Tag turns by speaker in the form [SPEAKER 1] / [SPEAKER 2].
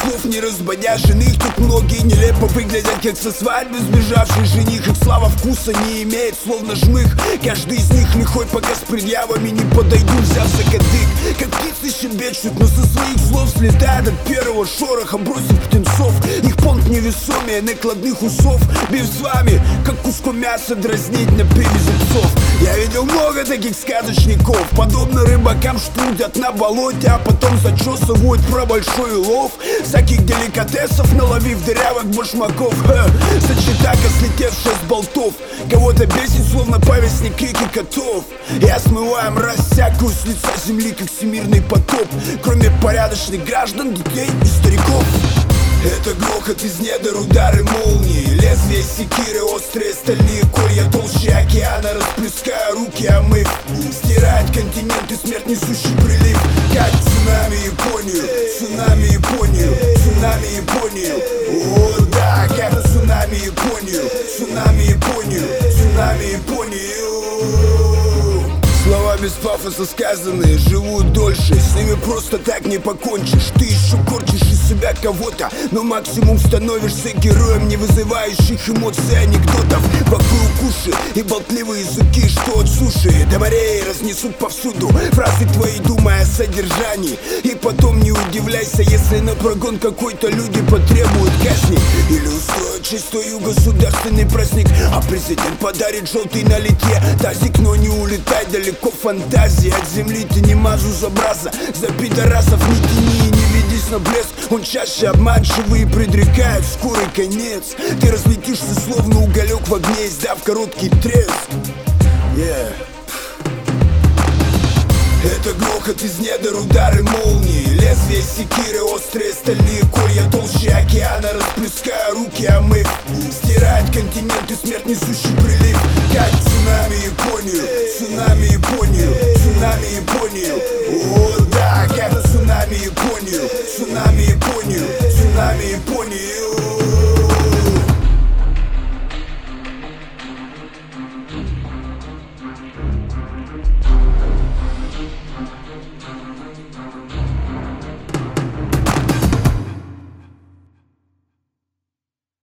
[SPEAKER 1] слов, не разбодяженных. Тут многие нелепо выглядят, как со свадьбы сбежавший жених. Их слава вкуса не имеет, словно жмых. Каждый из них лихой, пока с предъявами не подойду, взяв за кадык. Как птицы щебечут, но со своих слов слетают от первого шороха, бросив птенцов. Их понт невесомее накладных усов. Бив с вами, как куском мяса дразнить на привязи псов. Я видел много таких сказочников, подобно рыбакам, что удят на болоте, а потом зачесывают про большой улов. Всяких деликатесов наловив дырявых башмаков. Сочетака, слетевшая с болтов, кого-то бесит, словно повестник крики котов. Я смываю мразь всякую с лица земли, как всемирный потоп. Кроме порядочных граждан, детей и стариков. Это грохот из недр, удары молнии, лезвия секиры, острые стальные колья, толще океана, расплеская руки, омыв. Стирает континенты смерть, несущий прилив. Как цунами Японию, цунами Японию, цунами Японию. О да, как цунами Японию, цунами Японию, цунами Японию. Слова без пафоса сказанные живут дольше, с ними просто так не покончишь. Ты еще корчишь из себя кого-то, но максимум становишься героем, не вызывающих эмоций анекдотов. Вокруг уши и болтливые языки, что от суши до морей разнесут повсюду фразы твои, думая о содержании. И потом не удивляйся, если на прогон какой-то люди потребуют казни или устроят чистую государственный праздник, а президент подарит желтый на литье тазик. Но не улетай далеко фантазии от земли, ты не мазузобраза. За пидорасов не тяни и не ведись на блеск, он чаще обманчивый и предрекает скорый конец. Ты разлетишься словно уголек в огне, издав короткий треск. Это грохот из недр, удары молнии, лезвия секиры, острые стальные колья, толще океана, расплеская руки, омыв. Стирает континенты смерть, несущий прилив. Как цунами Японию, цунами Японию, цунами Японию. О да, как цунами Японию, цунами Японию, цунами Японию.